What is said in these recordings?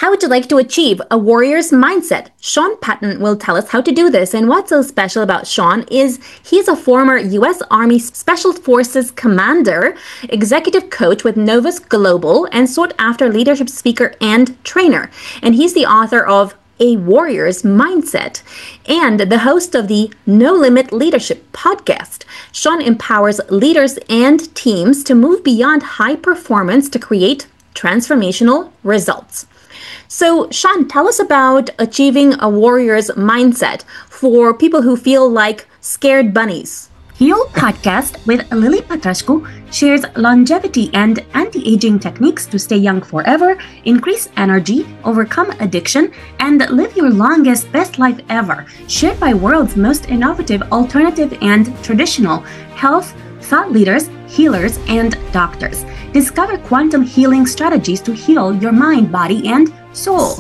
How would you like to achieve a warrior's mindset? Sean Patton will tell us how to do this. And what's so special about Sean is he's a former U.S. Army Special Forces commander, executive coach with Novus Global, and sought after leadership speaker and trainer. And he's the author of A Warrior's Mindset and the host of the No Limit Leadership podcast. Sean empowers leaders and teams to move beyond high performance to create transformational results. So, Sean, tell us about achieving a warrior's mindset for people who feel like scared bunnies. Heal Podcast with Lily Petrescu shares longevity and anti-aging techniques to stay young forever, increase energy, overcome addiction, and live your longest, best life ever. Shared by world's most innovative, alternative, and traditional health thought leaders, healers, and doctors. Discover quantum healing strategies to heal your mind, body, and soul.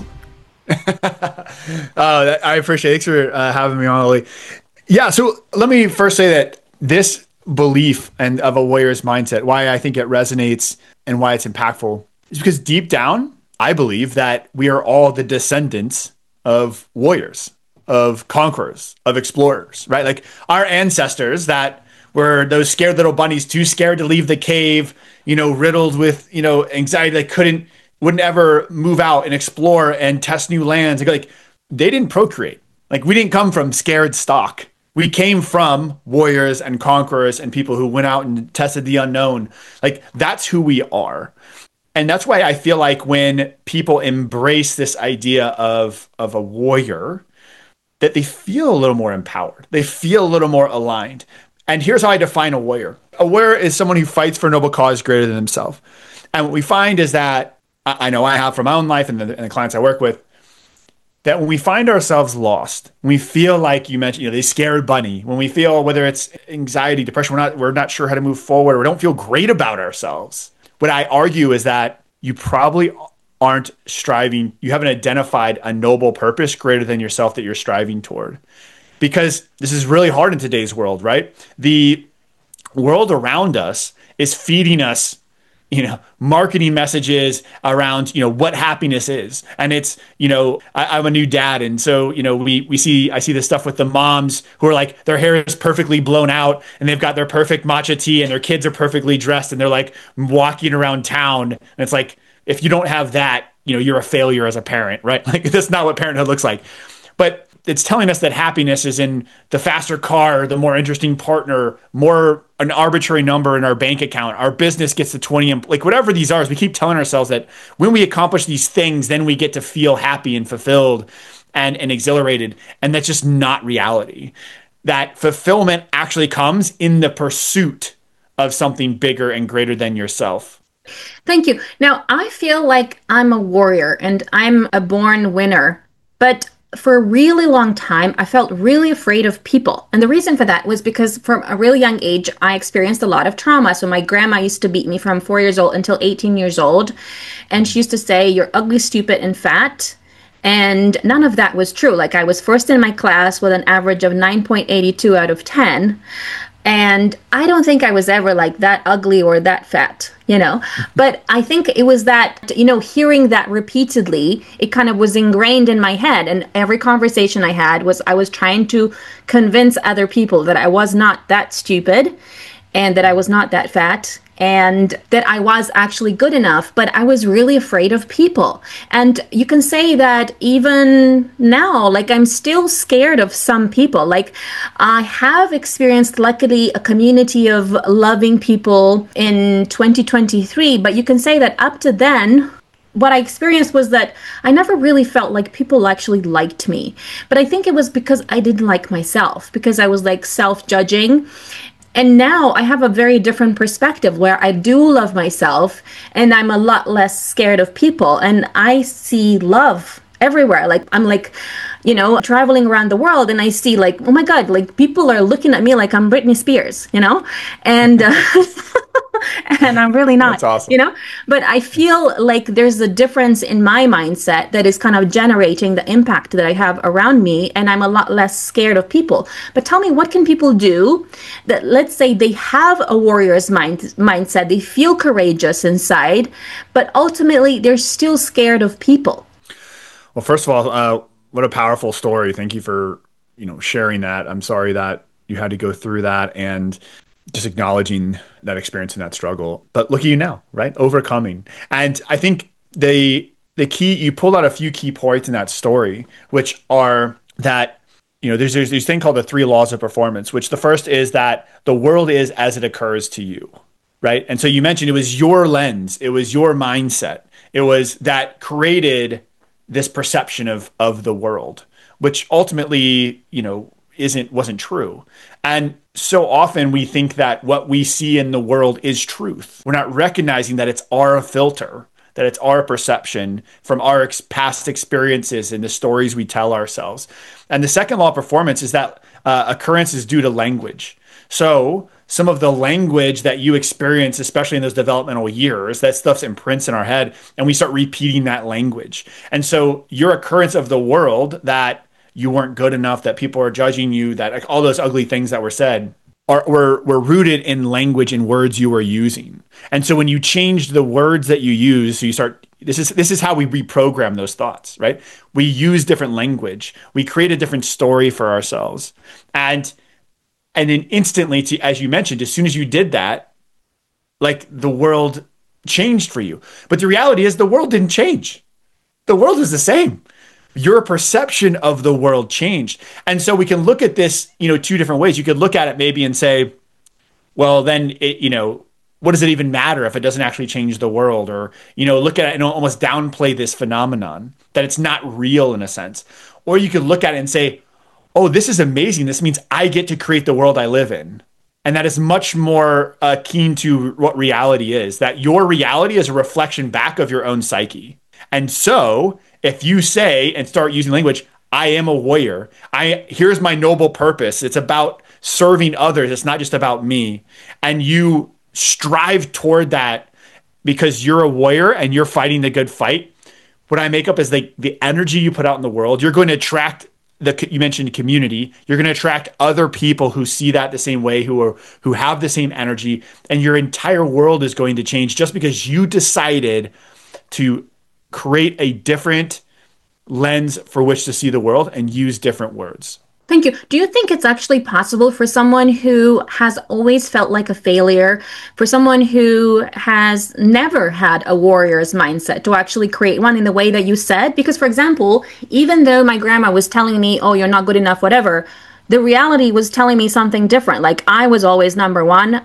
I appreciate it. Thanks for having me on, Lily. Yeah, so let me first say that this belief and of a warrior's mindset, why I think it resonates and why it's impactful, is because deep down, I believe that we are all the descendants of warriors, of conquerors, of explorers, right? Like our ancestors that were those scared little bunnies, too scared to leave the cave, riddled with, anxiety, they wouldn't ever move out and explore and test new lands. Like they didn't procreate. Like we didn't come from scared stock. We came from warriors and conquerors and people who went out and tested the unknown. Like that's who we are. And that's why I feel like when people embrace this idea of a warrior, that they feel a little more empowered. They feel a little more aligned. And here's how I define a warrior. A warrior is someone who fights for a noble cause greater than himself. And what we find is that, I know I have from my own life and the clients I work with, that when we find ourselves lost, when we feel like you mentioned, the scared bunny, when we feel whether it's anxiety, depression, we're not sure how to move forward, or we don't feel great about ourselves. What I argue is that you probably aren't striving, you haven't identified a noble purpose greater than yourself that you're striving toward. Because this is really hard in today's world, right? The world around us is feeding us, marketing messages around, what happiness is. And it's, I'm a new dad. And so, I see this stuff with the moms who are like, their hair is perfectly blown out and they've got their perfect matcha tea and their kids are perfectly dressed and they're like walking around town. And it's like, if you don't have that, you're a failure as a parent, right? Like that's not what parenthood looks like. But it's telling us that happiness is in the faster car, the more interesting partner, an arbitrary number in our bank account. Our business gets to 20, like whatever these are, we keep telling ourselves that when we accomplish these things, then we get to feel happy and fulfilled and exhilarated. And that's just not reality. That fulfillment actually comes in the pursuit of something bigger and greater than yourself. Thank you. Now, I feel like I'm a warrior and I'm a born winner, but for a really long time, I felt really afraid of people. And the reason for that was because from a really young age, I experienced a lot of trauma. So my grandma used to beat me from 4 years old until 18 years old. And she used to say, "You're ugly, stupid, and fat." And none of that was true. Like I was first in my class with an average of 9.82 out of 10. And I don't think I was ever like that ugly or that fat, but I think it was that, hearing that repeatedly, it kind of was ingrained in my head. And every conversation I had I was trying to convince other people that I was not that stupid and that I was not that fat and that I was actually good enough, but I was really afraid of people. And you can say that even now, like I'm still scared of some people. Like I have experienced, luckily, a community of loving people in 2023, but you can say that up to then, what I experienced was that I never really felt like people actually liked me. But I think it was because I didn't like myself, because I was like self-judging. And now I have a very different perspective where I do love myself and I'm a lot less scared of people. And I see love everywhere. Like I'm like, traveling around the world and I see like, oh my God, like people are looking at me like I'm Britney Spears, and and I'm really not. That's awesome. But I feel like there's a difference in my mindset that is kind of generating the impact that I have around me, and I'm a lot less scared of people. But tell me, what can people do that, let's say they have a warrior's mindset, they feel courageous inside, but ultimately they're still scared of people? Well, first of all, what a powerful story. Thank you for, sharing that. I'm sorry that you had to go through that and just acknowledging that experience and that struggle. But look at you now, right? Overcoming. And I think the key, you pulled out a few key points in that story, which are that, there's this thing called the three laws of performance, which the first is that the world is as it occurs to you, right? And so you mentioned it was your lens, it was your mindset, it was that created this perception of the world, which ultimately, wasn't true. And so often we think that what we see in the world is truth. We're not recognizing that it's our filter, that it's our perception from our past experiences and the stories we tell ourselves. And the second law of performance is that occurrence is due to language. So some of the language that you experience, especially in those developmental years, that stuff's imprints in our head, and we start repeating that language. And so your occurrence of the world, that you weren't good enough, that people are judging you, that like all those ugly things that were said, were rooted in language and words you were using. And so when you change the words that you use, so you start, this is how we reprogram those thoughts, right? We use different language. We create a different story for ourselves. And then instantly, as you mentioned, as soon as you did that, like the world changed for you. But the reality is the world didn't change. The world is the same. Your perception of the world changed. And so we can look at this, two different ways. You could look at it maybe and say, well, then what does it even matter if it doesn't actually change the world? Or, look at it and almost downplay this phenomenon, that it's not real in a sense. Or you could look at it and say, oh, this is amazing. This means I get to create the world I live in. And that is much more keen to what reality is, that your reality is a reflection back of your own psyche. And so if you say and start using language, I am a warrior. Here's my noble purpose. It's about serving others. It's not just about me. And you strive toward that because you're a warrior and you're fighting the good fight. What I make up is the energy you put out in the world. You're going to attract you mentioned community. You're going to attract other people who see that the same way, who have the same energy, and your entire world is going to change just because you decided to create a different lens for which to see the world and use different words. Thank you. Do you think it's actually possible for someone who has always felt like a failure, for someone who has never had a warrior's mindset, to actually create one in the way that you said? Because, for example, even though my grandma was telling me, oh, you're not good enough, whatever, the reality was telling me something different. Like I was always number one.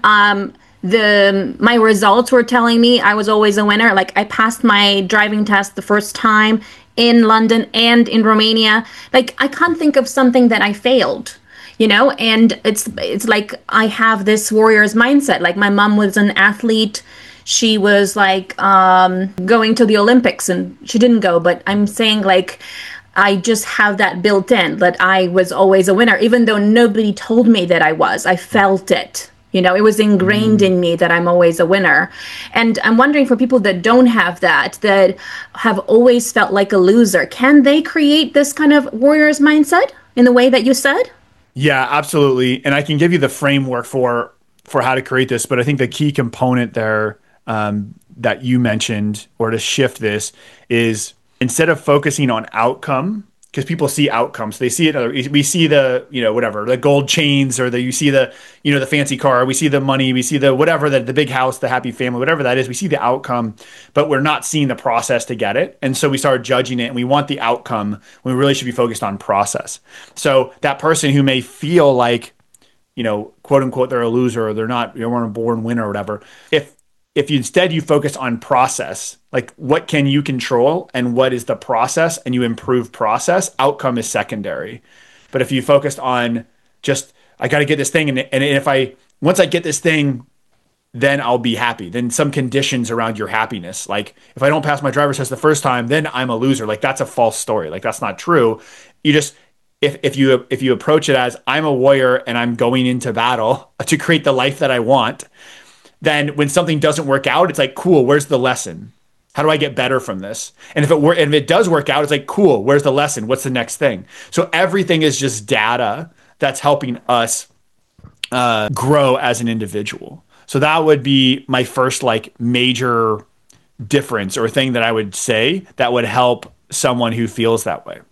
My results were telling me I was always a winner. Like I passed my driving test the first time in London and in Romania. Like I can't think of something that I failed, and it's like I have this warrior's mindset. Like my mom was an athlete. She was like going to the Olympics and she didn't go, but I'm saying like I just have that built in, that I was always a winner, even though nobody told me that I felt it. It was ingrained in me that I'm always a winner. And I'm wondering, for people that don't have that have always felt like a loser, can they create this kind of warrior's mindset in the way that you said? Yeah, absolutely. And I can give you the framework for how to create this, but I think the key component there that you mentioned, or to shift this, is instead of focusing on outcome, because people see outcomes, they see it. We see the, whatever, the gold chains, or you see the, the fancy car, we see the money, we see the whatever, the big house, the happy family, whatever that is. We see the outcome, but we're not seeing the process to get it. And so we start judging it, and we want the outcome when we really should be focused on process. So that person who may feel like, quote unquote, they're a loser, or they're not, weren't a born winner or whatever. If you instead you focus on process, like what can you control and what is the process, and you improve process, outcome is secondary. But if you focused on just, I got to get this thing, and once I get this thing, then I'll be happy. Then some conditions around your happiness, like if I don't pass my driver's test the first time, then I'm a loser. Like that's a false story. Like that's not true. You just, if you approach it as I'm a warrior and I'm going into battle to create the life that I want, then when something doesn't work out, it's like, cool, where's the lesson? How do I get better from this? And if it does work out, it's like, cool, where's the lesson? What's the next thing? So everything is just data that's helping us grow as an individual. So that would be my first major difference or thing that I would say that would help someone who feels that way.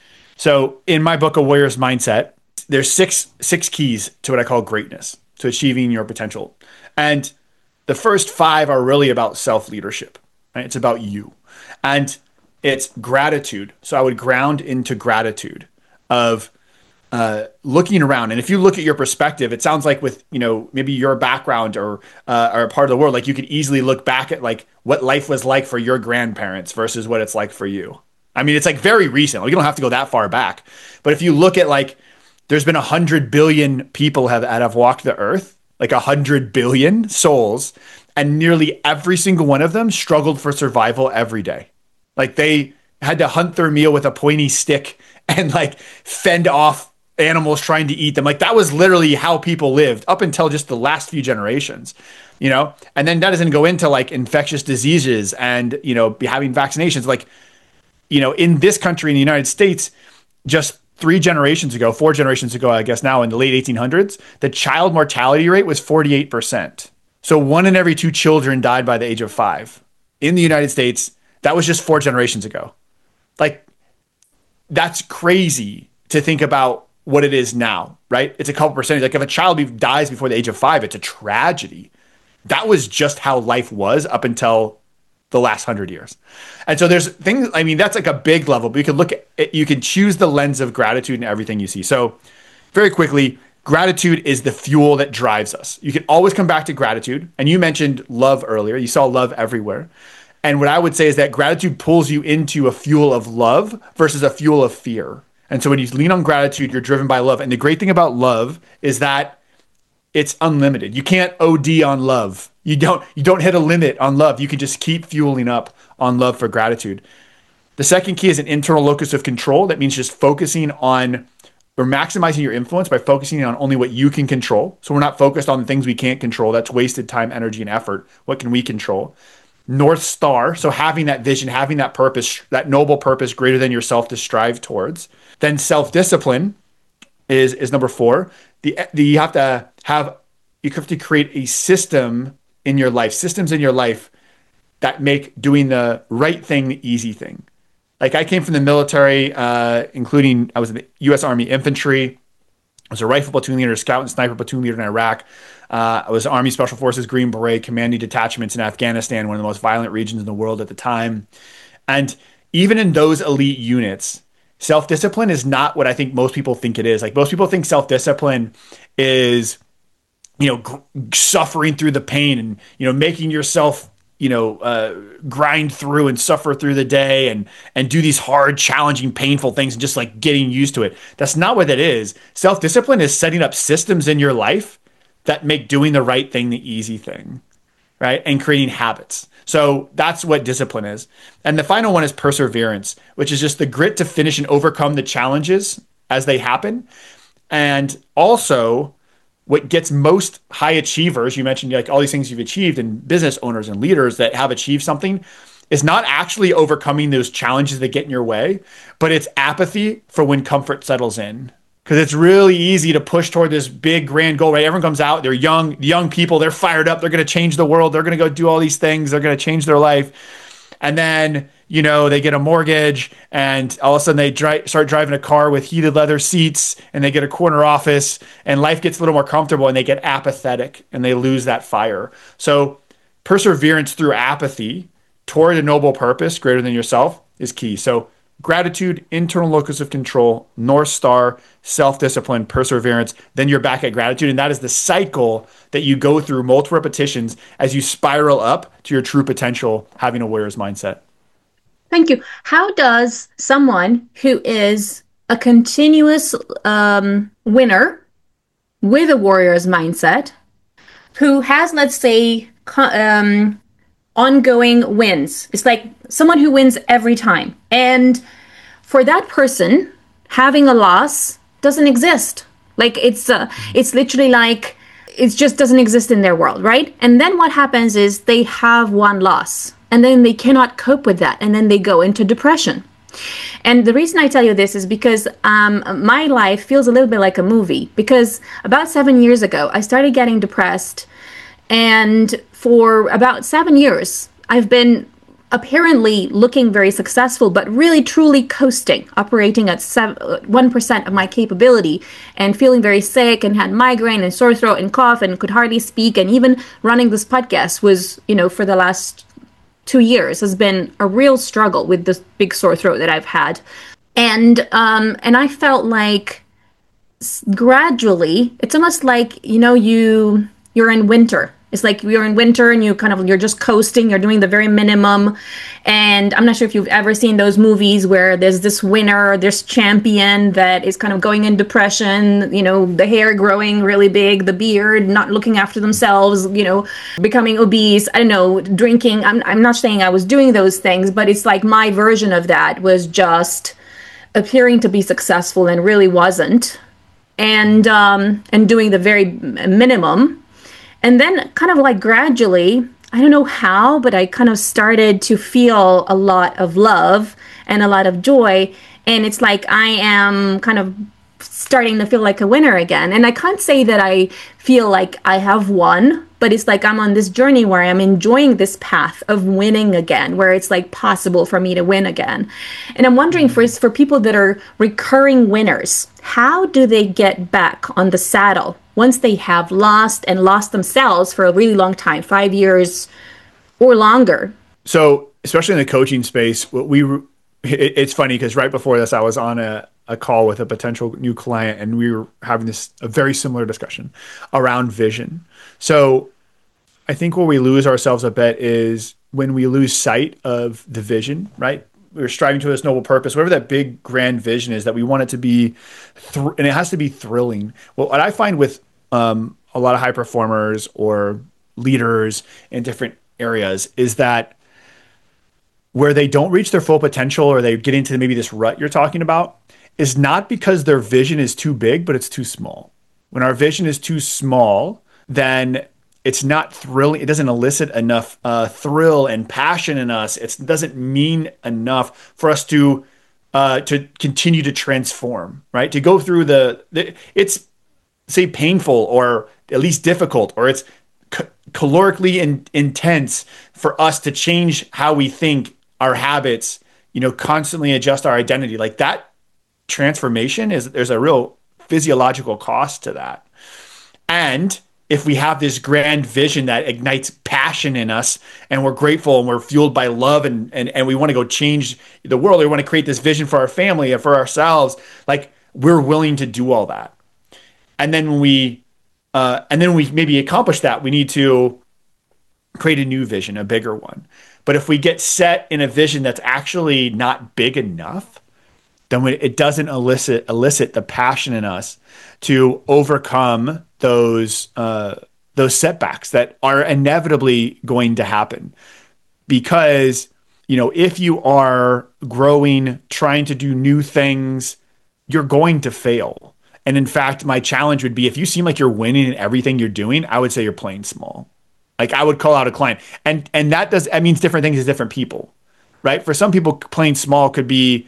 So in my book, A Warrior's Mindset, there's six keys to what I call greatness, to achieving your potential. And the first five are really about self-leadership, right? It's about you. And it's gratitude. So I would ground into gratitude of looking around. And if you look at your perspective, it sounds like with, maybe your background or a part of the world, like you could easily look back at like what life was like for your grandparents versus what it's like for you. I mean, it's like very recent. Like, you don't have to go that far back. But if you look at like, there's been 100 billion people that have walked the earth, like 100 billion souls, and nearly every single one of them struggled for survival every day. Like they had to hunt their meal with a pointy stick and like fend off animals trying to eat them. Like that was literally how people lived up until just the last few generations, and then that doesn't go into like infectious diseases and, having vaccinations. Like, in this country, in the United States, just 4 generations ago, I guess now in the late 1800s, the child mortality rate was 48%. So 1 in every 2 children died by the age of 5 in the United States. That was just 4 generations ago. Like, that's crazy to think about what it is now, right? It's a couple percentage. Like if a child dies before the age of 5, it's a tragedy. That was just how life was up until the last 100 years. And so there's things, I mean, that's like a big level, but you can look at it, you can choose the lens of gratitude in everything you see. So very quickly, gratitude is the fuel that drives us. You can always come back to gratitude. And you mentioned love earlier. You saw love everywhere. And what I would say is that gratitude pulls you into a fuel of love versus a fuel of fear. And so when you lean on gratitude, you're driven by love. And the great thing about love is that it's unlimited. You can't OD on love. You don't hit a limit on love. You can just keep fueling up on love for gratitude. The second key is an internal locus of control. That means just focusing on or maximizing your influence by focusing on only what you can control. So we're not focused on the things we can't control. That's wasted time, energy, and effort. What can we control? North Star. So having that vision, having that purpose, that noble purpose greater than yourself to strive towards. Then self-discipline is number 4. You have to create a system in your life, systems in your life that make doing the right thing the easy thing. Like I came from the military, including I was in the U.S. Army Infantry. I was a rifle platoon leader, scout and sniper platoon leader in Iraq. I was Army Special Forces Green Beret commanding detachments in Afghanistan, one of the most violent regions in the world at the time. And even in those elite units, self-discipline is not what I think most people think it is. Like most people think self-discipline is, suffering through the pain and, making yourself, grind through and suffer through the day and do these hard, challenging, painful things and just like getting used to it. That's not what it is. Self-discipline is setting up systems in your life that make doing the right thing the easy thing, right? And creating habits. So that's what discipline is. And the final one is perseverance, which is just the grit to finish and overcome the challenges as they happen. And also what gets most high achievers, you mentioned like all these things you've achieved, and business owners and leaders that have achieved something, is not actually overcoming those challenges that get in your way, but it's apathy for when comfort settles in. Because it's really easy to push toward this big grand goal, right? Everyone comes out, they're young people, they're fired up, they're going to change the world, they're going to go do all these things, they're going to change their life. And then, they get a mortgage and all of a sudden they start driving a car with heated leather seats and they get a corner office and life gets a little more comfortable and they get apathetic and they lose that fire. So perseverance through apathy toward a noble purpose greater than yourself is key. So gratitude, internal locus of control, North Star, self-discipline, perseverance, then you're back at gratitude. And that is the cycle that you go through multiple repetitions as you spiral up to your true potential, having a warrior's mindset. Thank you. How does someone who is a continuous winner with a warrior's mindset, who has, let's say, ongoing wins, it's like someone who wins every time, and for that person, having a loss doesn't exist. Like it's literally like it just doesn't exist in their world, right? And then what happens is they have one loss. And then they cannot cope with that. And then they go into depression. And the reason I tell you this is because my life feels a little bit like a movie. Because about 7 years ago, I started getting depressed. And for about 7 years, I've been apparently looking very successful, but really truly coasting, operating at 1% of my capability, and feeling very sick and had migraine and sore throat and cough and could hardly speak. And even running this podcast was, for the last 2 years has been a real struggle with this big sore throat that I've had. And I felt like gradually, it's almost like, you're in winter. It's like you're in winter and you're just coasting, you're doing the very minimum. And I'm not sure if you've ever seen those movies where there's this winner, this champion that is kind of going in depression, the hair growing really big, the beard, not looking after themselves, becoming obese, I don't know, drinking. I'm not saying I was doing those things, but it's like my version of that was just appearing to be successful and really wasn't. And doing the very minimum. And then kind of like gradually, I don't know how, but I kind of started to feel a lot of love and a lot of joy. And it's like I am kind of starting to feel like a winner again. And I can't say that I feel like I have won, but it's like I'm on this journey where I'm enjoying this path of winning again, where it's like possible for me to win again. And I'm wondering for people that are recurring winners, how do they get back on the saddle once they have lost themselves for a really long time, 5 years or longer? So, especially in the coaching space, it's funny because right before this, I was on a call with a potential new client, and we were having a very similar discussion around vision. So I think where we lose ourselves a bit is when we lose sight of the vision, right? We're striving to this noble purpose, whatever that big grand vision is, that we want it to be, and it has to be thrilling. Well, what I find with a lot of high performers or leaders in different areas is that where they don't reach their full potential, or they get into maybe this rut you're talking about, is not because their vision is too big, but it's too small. When our vision is too small, then it's not thrilling. It doesn't elicit enough thrill and passion in us. It doesn't mean enough for us to continue to transform, right? To go through it's say painful, or at least difficult, or it's calorically intense for us to change how we think, our habits, constantly adjust our identity. Like that transformation there's a real physiological cost to that. And if we have this grand vision that ignites passion in us, and we're grateful and we're fueled by love, and we want to go change the world, or we want to create this vision for our family and for ourselves, like we're willing to do all that. And then we maybe accomplish that, we need to create a new vision, a bigger one. But if we get set in a vision that's actually not big enough, then it doesn't elicit the passion in us to overcome those setbacks that are inevitably going to happen. Because, if you are growing, trying to do new things, you're going to fail. And in fact, my challenge would be, if you seem like you're winning in everything you're doing, I would say you're playing small. Like I would call out a client, and that means different things to different people, right? For some people, playing small could be,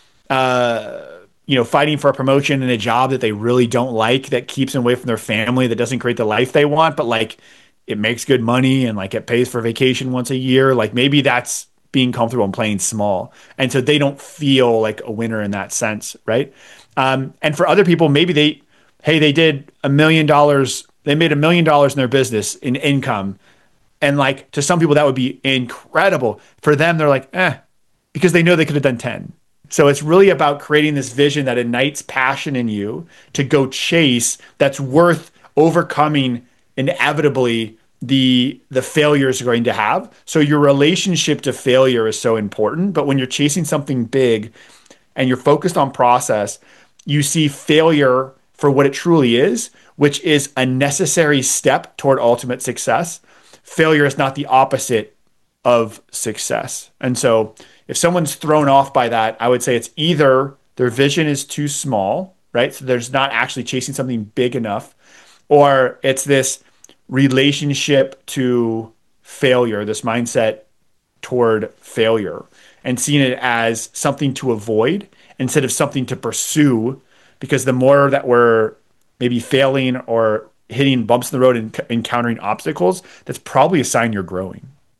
fighting for a promotion in a job that they really don't like, that keeps them away from their family, that doesn't create the life they want, but like it makes good money and like it pays for vacation once a year. Like maybe that's being comfortable and playing small, and so they don't feel like a winner in that sense, right? And for other people, maybe they did $1 million. They made $1 million in their business in income. And like to some people that would be incredible. For them, they're like, because they know they could have done 10. So it's really about creating this vision that ignites passion in you to go chase, that's worth overcoming inevitably the failures you're going to have. So your relationship to failure is so important. But when you're chasing something big and you're focused on process, you see failure for what it truly is, which is a necessary step toward ultimate success. Failure is not the opposite of success. And so if someone's thrown off by that, I would say it's either their vision is too small, right? So there's not actually chasing something big enough, or it's this relationship to failure, this mindset toward failure, and seeing it as something to avoid instead of something to pursue. Because the more that we're maybe failing or hitting bumps in the road and encountering obstacles, that's probably a sign you're growing.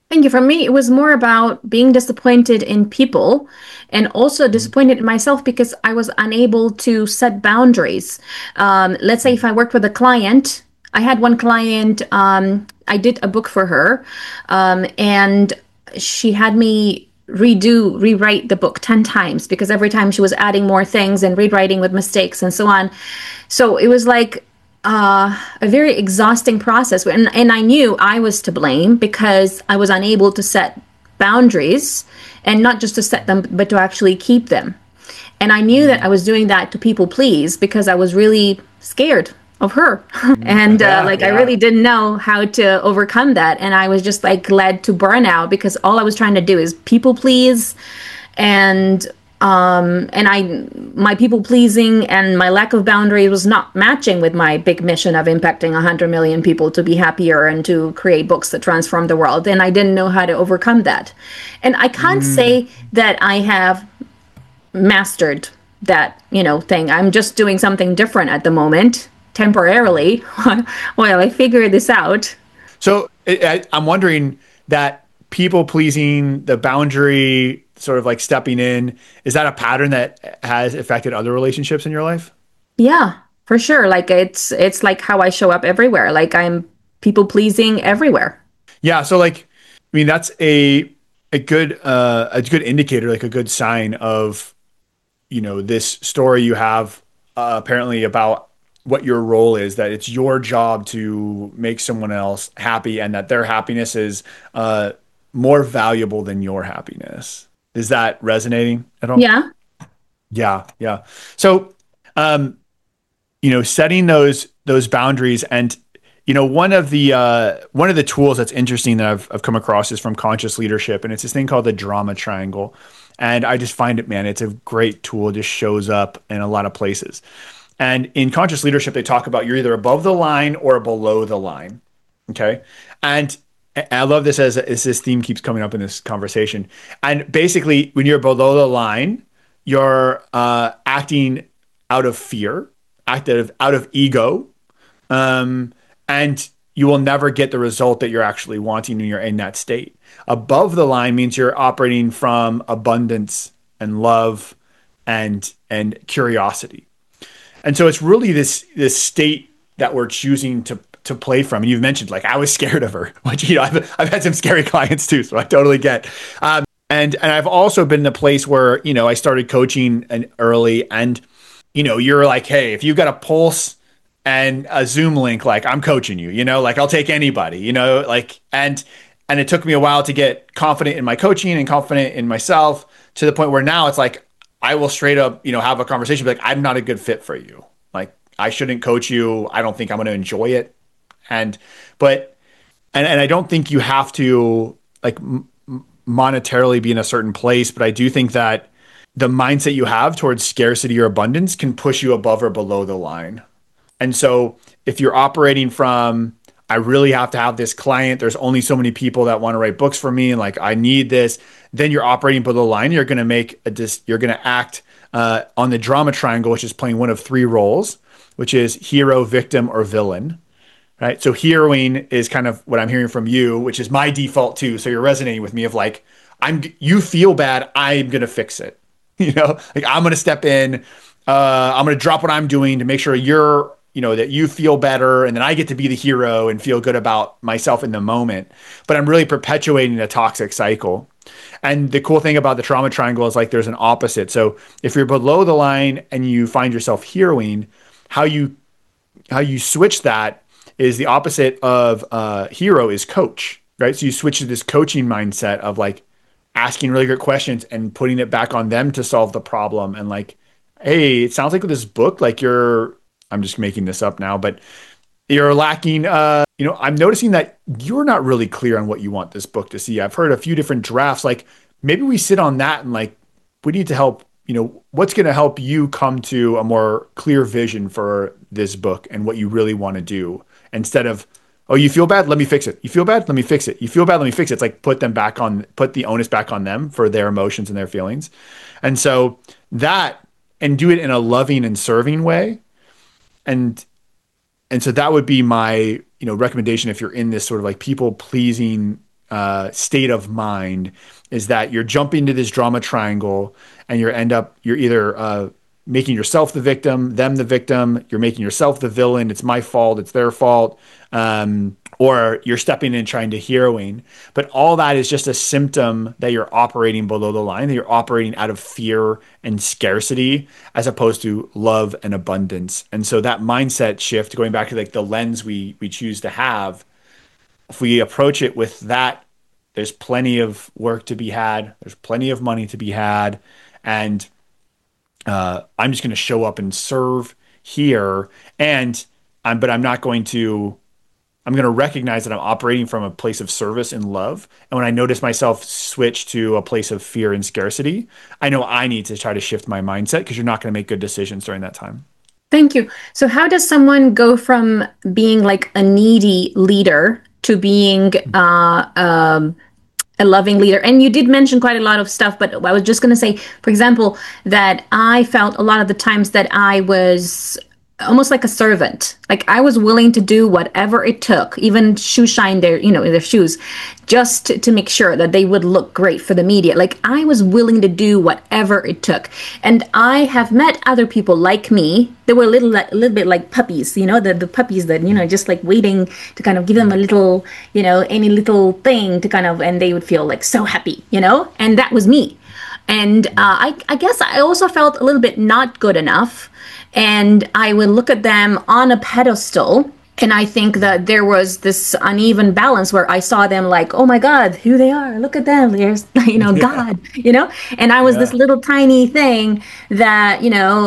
Thank you. For me, it was more about being disappointed in people and also disappointed in myself because I was unable to set boundaries. Let's say if I worked with a client, I had one client, I did a book for her, and she had me rewrite the book 10 times because every time she was adding more things and rewriting with mistakes and so on. So it was like a very exhausting process. And I knew I was to blame because I was unable to set boundaries and not just to set them, but to actually keep them. And I knew that I was doing that to people please because I was really scared of her. And I really didn't know how to overcome that. And I was just like led to burnout because all I was trying to do is people please. And my people pleasing and my lack of boundary was not matching with my big mission of impacting 100 million people to be happier and to create books that transform the world. And I didn't know how to overcome that. And I can't say that I have mastered that, thing. I'm just doing something different at the moment, temporarily, while I figure this out. So I'm wondering that people pleasing, the boundary, sort of like stepping in, is that a pattern that has affected other relationships in your life? Yeah, for sure. Like it's like how I show up everywhere. Like I'm people pleasing everywhere. Yeah. So like, I mean, that's a good indicator, like a good sign of, this story you have apparently about what your role is, that it's your job to make someone else happy and that their happiness is more valuable than your happiness. Is that resonating at all? Yeah. Yeah, yeah. So, setting those boundaries, and one of the tools that's interesting that I've come across is from Conscious Leadership, and it's this thing called the drama triangle. And I just find it, man, it's a great tool. It just shows up in a lot of places. And in Conscious Leadership, they talk about you're either above the line or below the line. Okay. And I love this as this theme keeps coming up in this conversation. And basically, when you're below the line, you're acting out of fear, out of ego, and you will never get the result that you're actually wanting when you're in that state. Above the line means you're operating from abundance and love and curiosity. And so it's really this state that we're choosing to play from. And you've mentioned, like, I was scared of her, which, I've had some scary clients too, so I totally get. And I've also been in a place where, I started coaching early, and, you're like, hey, if you've got a pulse and a Zoom link, like, I'm coaching you, like, I'll take anybody, like, and it took me a while to get confident in my coaching and confident in myself, to the point where now it's like, I will straight up, have a conversation, like, I'm not a good fit for you. Like, I shouldn't coach you. I don't think I'm going to enjoy it. And I don't think you have to, like, monetarily be in a certain place, but I do think that the mindset you have towards scarcity or abundance can push you above or below the line. And so if you're operating from, I really have to have this client, there's only so many people that want to write books for me, and, like, I need this, then you're operating below the line. You're going to you're going to act on the drama triangle, which is playing one of three roles, which is hero, victim, or villain. Right. So heroing is kind of what I'm hearing from you, which is my default too. So you're resonating with me of, like, you feel bad, I'm going to fix it. Like, I'm going to step in, I'm going to drop what I'm doing to make sure that you feel better. And then I get to be the hero and feel good about myself in the moment. But I'm really perpetuating a toxic cycle. And the cool thing about the trauma triangle is, like, there's an opposite. So if you're below the line and you find yourself heroing, how you switch that is the opposite of hero is coach, right? So you switch to this coaching mindset of, like, asking really good questions and putting it back on them to solve the problem. And, like, hey, it sounds like with this book, like, I'm just making this up now, but you're lacking, I'm noticing that you're not really clear on what you want this book to see. I've heard a few different drafts. Like, maybe we sit on that and, like, we need to help, what's going to help you come to a more clear vision for this book and what you really want to do, instead of, oh, you feel bad, let me fix it. You feel bad, let me fix it. You feel bad, let me fix it. It's like, put the onus back on them for their emotions and their feelings. And so and do it in a loving and serving way. And so that would be my, recommendation if you're in this sort of, like, people pleasing state of mind is that you're jumping into this drama triangle and you're either making yourself the victim, them the victim, you're making yourself the villain, it's my fault, it's their fault, or you're stepping in trying to heroing. But all that is just a symptom that you're operating below the line, that you're operating out of fear and scarcity as opposed to love and abundance. And so that mindset shift, going back to like the lens we choose to have, if we approach it with that, there's plenty of work to be had, there's plenty of money to be had, and I'm just going to show up and serve here, and but I'm not going to. I'm going to recognize that I'm operating from a place of service and love. And when I notice myself switch to a place of fear and scarcity, I know I need to try to shift my mindset because you're not going to make good decisions during that time. Thank you. So, how does someone go from being like a needy leader to being a loving leader? And you did mention quite a lot of stuff, but I was just going to say, for example, that I felt a lot of the times that I was almost like a servant. Like I was willing to do whatever it took, even shoe shine their, their shoes, just to make sure that they would look great for the media. Like I was willing to do whatever it took. And I have met other people like me. They were a little bit like puppies, the puppies that, just like waiting to kind of give them a little, any little thing to kind of, and they would feel like so happy, and that was me. And I guess I also felt a little bit not good enough. And I would look at them on a pedestal. And I think that there was this uneven balance where I saw them like, oh my God, who they are. Look at them. There's, God, and I was this little tiny thing that,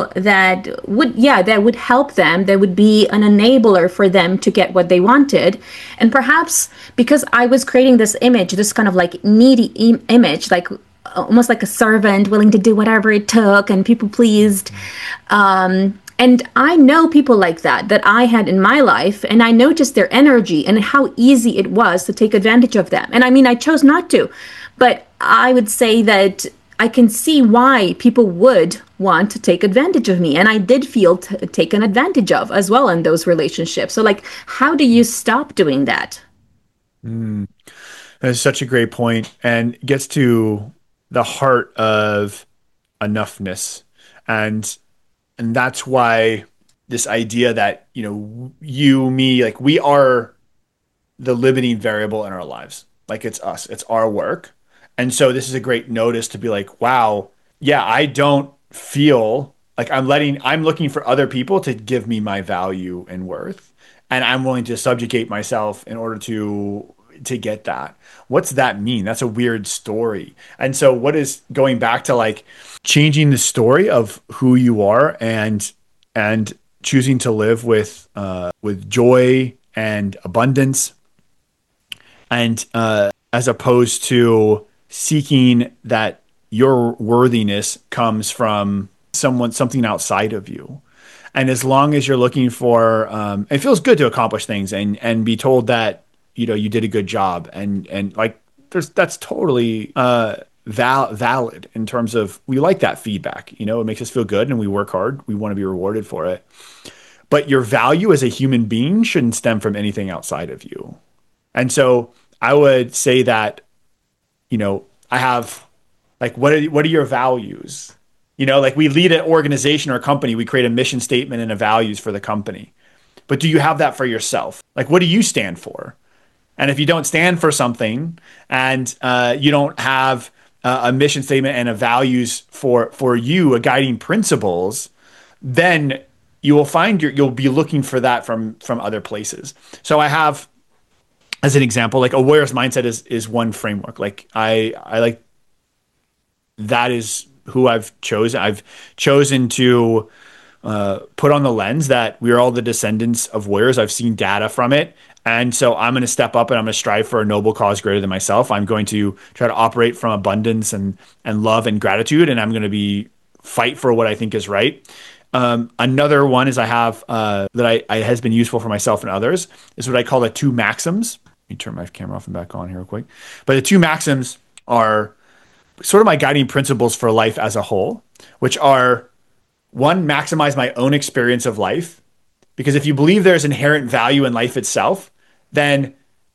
that would help them. That would be an enabler for them to get what they wanted. And perhaps because I was creating this image, this kind of like needy image, like almost like a servant willing to do whatever it took and people pleased. And I know people like that I had in my life, and I noticed their energy and how easy it was to take advantage of them. And I mean, I chose not to, but I would say that I can see why people would want to take advantage of me. And I did feel taken advantage of as well in those relationships. So like, how do you stop doing that? That's such a great point and gets to the heart of enoughness. And that's why this idea that, you, me, like we are the limiting variable in our lives. Like it's us, it's our work. And so this is a great notice to be like, wow, yeah, I don't feel like I'm looking for other people to give me my value and worth. And I'm willing to subjugate myself in order to get that. What's that mean? That's a weird story. And so what is going back to like changing the story of who you are and choosing to live with joy and abundance, and as opposed to seeking that your worthiness comes from something outside of you. And as long as you're looking for, it feels good to accomplish things and be told that, you did a good job. And like, that's totally valid in terms of we like that feedback. It makes us feel good and we work hard. We want to be rewarded for it. But your value as a human being shouldn't stem from anything outside of you. And so I would say that, I have like, what are your values? Like we lead an organization or a company, we create a mission statement and a values for the company. But do you have that for yourself? Like, what do you stand for? And if you don't stand for something and you don't have a mission statement and a values for you, a guiding principles, then you will find you'll be looking for that from other places. So I have, as an example, like a warrior's mindset is one framework. Like I like that is who I've chosen. I've chosen to put on the lens that we are all the descendants of warriors. I've seen data from it. And so I'm going to step up and I'm going to strive for a noble cause greater than myself. I'm going to try to operate from abundance and love and gratitude. And I'm going to fight for what I think is right. Another one is I have that I has been useful for myself and others is what I call the two maxims. Let me turn my camera off and back on here real quick. But the two maxims are sort of my guiding principles for life as a whole, which are one, maximize my own experience of life. Because if you believe there's inherent value in life itself, then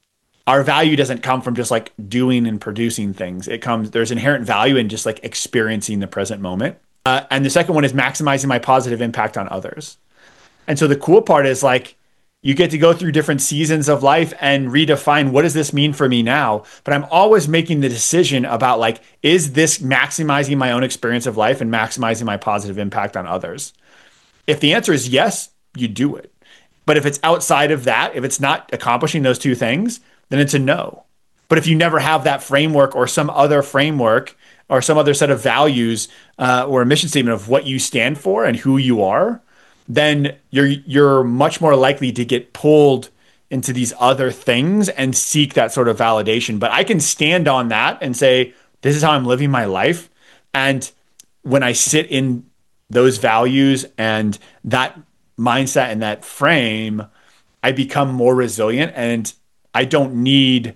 our value doesn't come from just like doing and producing things. There's inherent value in just like experiencing the present moment. And the second one is maximizing my positive impact on others. And so the cool part is like you get to go through different seasons of life and redefine what does this mean for me now? But I'm always making the decision about like, is this maximizing my own experience of life and maximizing my positive impact on others? If the answer is yes, you do it. But if it's outside of that, if it's not accomplishing those two things, then it's a no. But if you never have that framework or some other framework or some other set of values or a mission statement of what you stand for and who you are, then you're much more likely to get pulled into these other things and seek that sort of validation. But I can stand on that and say, this is how I'm living my life. And when I sit in those values and that mindset and that frame, I become more resilient and I don't need,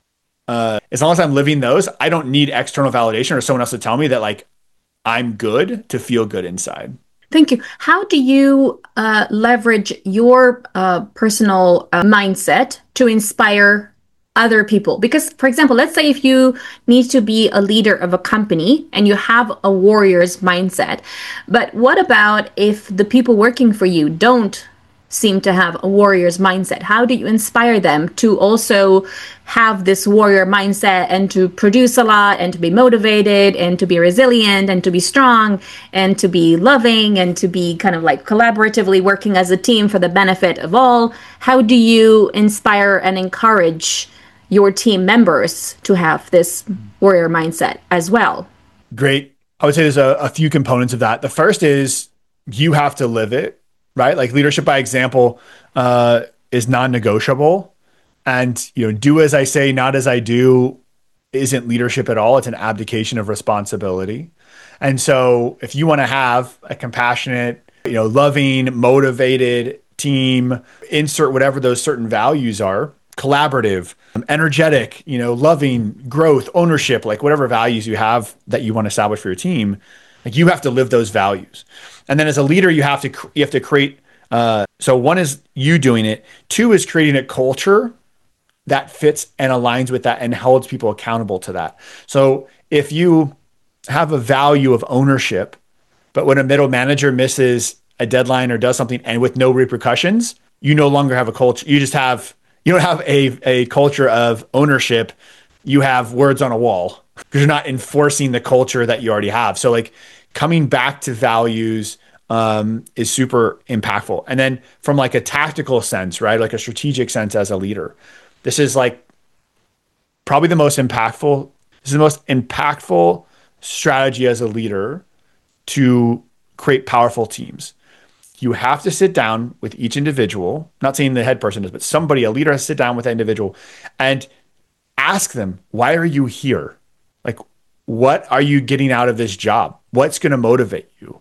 as long as I'm living those, I don't need external validation or someone else to tell me that like I'm good to feel good inside. Thank you. How do you leverage your personal mindset to inspire other people? Because, for example, let's say if you need to be a leader of a company and you have a warrior's mindset, but what about if the people working for you don't seem to have a warrior's mindset? How do you inspire them to also have this warrior mindset and to produce a lot and to be motivated and to be resilient and to be strong and to be loving and to be kind of like collaboratively working as a team for the benefit of all? How do you inspire and encourage your team members to have this warrior mindset as well? Great. I would say there's a few components of that. The first is you have to live it. Right? Like leadership by example is non-negotiable. And, do as I say, not as I do isn't leadership at all. It's an abdication of responsibility. And so if you want to have a compassionate, loving, motivated team, insert whatever those certain values are, collaborative, energetic, loving, growth, ownership, like whatever values you have that you want to establish for your team, like you have to live those values. And then as a leader, you have to create. So one is you doing it. Two is creating a culture that fits and aligns with that and holds people accountable to that. So if you have a value of ownership, but when a middle manager misses a deadline or does something and with no repercussions, you no longer have a culture. You don't have a culture of ownership. You have words on a wall because you're not enforcing the culture that you already have. So like coming back to values is super impactful. And then from like a tactical sense, right? Like a strategic sense as a leader, this is like probably the most impactful. This is the most impactful strategy as a leader to create powerful teams. You have to sit down with each individual, not saying the head person does, but somebody, a leader has to sit down with that individual and ask them, why are you here? Like, what are you getting out of this job? What's going to motivate you?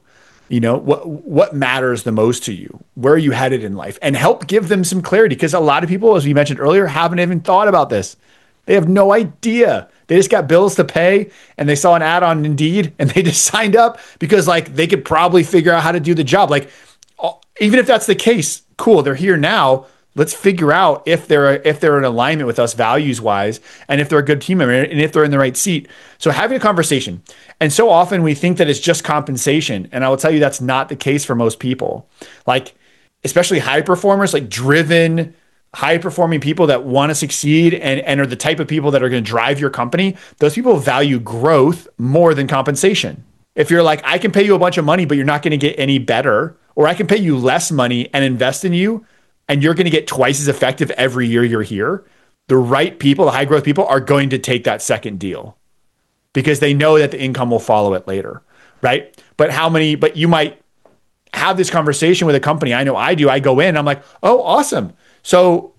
What matters the most to you? Where are you headed in life? And help give them some clarity because a lot of people, as we mentioned earlier, haven't even thought about this. They have no idea. They just got bills to pay and they saw an ad on Indeed and they just signed up because like they could probably figure out how to do the job. Like even if that's the case, cool, they're here now. Let's figure out if they're in alignment with us values wise and if they're a good team member and if they're in the right seat. So having a conversation. And so often we think that it's just compensation. And I will tell you that's not the case for most people. Like especially high performers, like driven, high performing people that want to succeed and are the type of people that are going to drive your company. Those people value growth more than compensation. If you're like, I can pay you a bunch of money, but you're not going to get any better, or I can pay you less money and invest in you, and you're going to get twice as effective every year you're here, the right people, the high growth people are going to take that second deal because they know that the income will follow it later, right? But you might have this conversation with a company. I know I do. I go in, I'm like, oh, awesome. So,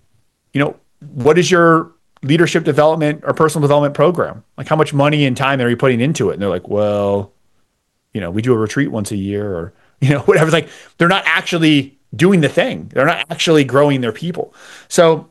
what is your leadership development or personal development program? Like how much money and time are you putting into it? And they're like, well, we do a retreat once a year or, whatever. It's like, they're not actually doing the thing. They're not actually growing their people. So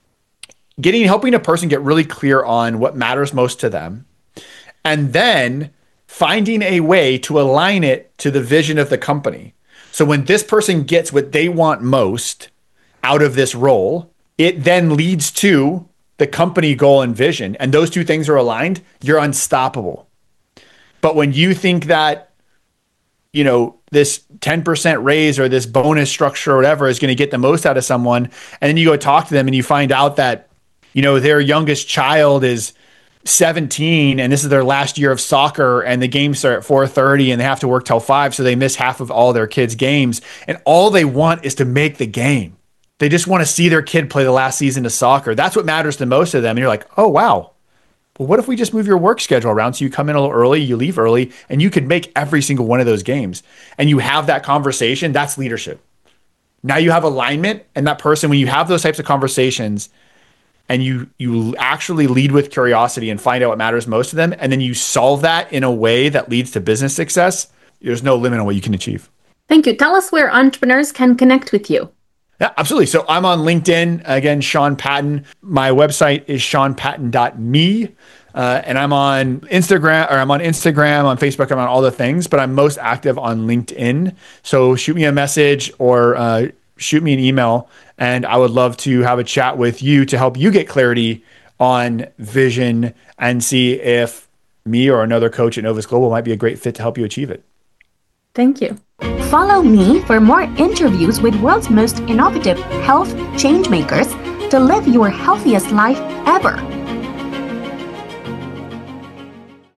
helping a person get really clear on what matters most to them, and then finding a way to align it to the vision of the company. So when this person gets what they want most out of this role, it then leads to the company goal and vision, and those two things are aligned, you're unstoppable. But when you think that, this 10% raise or this bonus structure or whatever is going to get the most out of someone, and then you go talk to them and you find out that, their youngest child is 17 and this is their last year of soccer and the games start at 4:30 and they have to work till 5, so they miss half of all their kids' games, and all they want is to make the game. They just want to see their kid play the last season of soccer. That's what matters to most of them. And you're like, oh, wow. Well, what if we just move your work schedule around so you come in a little early, you leave early, and you could make every single one of those games? And you have that conversation. That's leadership. Now you have alignment, and that person, when you have those types of conversations and you actually lead with curiosity and find out what matters most to them, and then you solve that in a way that leads to business success, there's no limit on what you can achieve. Thank you. Tell us where entrepreneurs can connect with you. Yeah, absolutely. So I'm on LinkedIn. Again, Sean Patton. My website is seanpatton.me. And I'm on Instagram, on Facebook, I'm on all the things, but I'm most active on LinkedIn. So shoot me a message or shoot me an email, and I would love to have a chat with you to help you get clarity on vision and see if me or another coach at Novus Global might be a great fit to help you achieve it. Thank you. Follow me for more interviews with world's most innovative health changemakers to live your healthiest life ever.